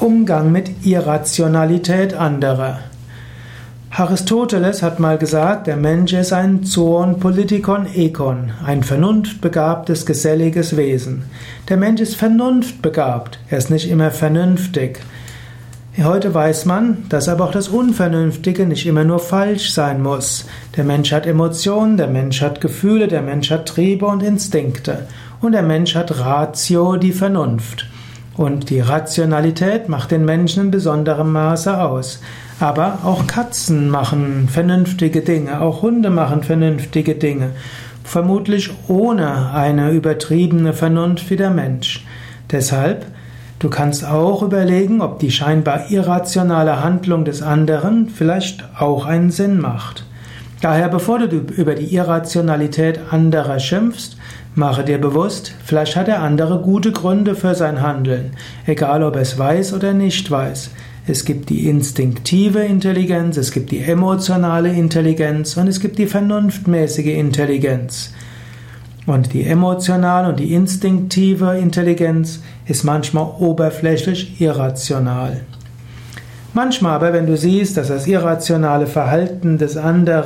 Umgang mit Irrationalität anderer. Aristoteles hat mal gesagt, der Mensch ist ein Zoon Politikon Ekon, ein vernunftbegabtes, geselliges Wesen. Der Mensch ist vernunftbegabt, er ist nicht immer vernünftig. Heute weiß man, dass aber auch das Unvernünftige nicht immer nur falsch sein muss. Der Mensch hat Emotionen, der Mensch hat Gefühle, der Mensch hat Triebe und Instinkte. Und der Mensch hat Ratio, die Vernunft. Und die Rationalität macht den Menschen in besonderem Maße aus. Aber auch Katzen machen vernünftige Dinge, auch Hunde machen vernünftige Dinge. Vermutlich ohne eine übertriebene Vernunft wie der Mensch. Deshalb, du kannst auch überlegen, ob die scheinbar irrationale Handlung des anderen vielleicht auch einen Sinn macht. Daher, bevor du über die Irrationalität anderer schimpfst, mache dir bewusst, vielleicht hat der andere gute Gründe für sein Handeln, egal ob er es weiß oder nicht weiß. Es gibt die instinktive Intelligenz, es gibt die emotionale Intelligenz und es gibt die vernunftmäßige Intelligenz. Und die emotionale und die instinktive Intelligenz ist manchmal oberflächlich irrational. Manchmal aber, wenn du siehst, dass das irrationale Verhalten des anderen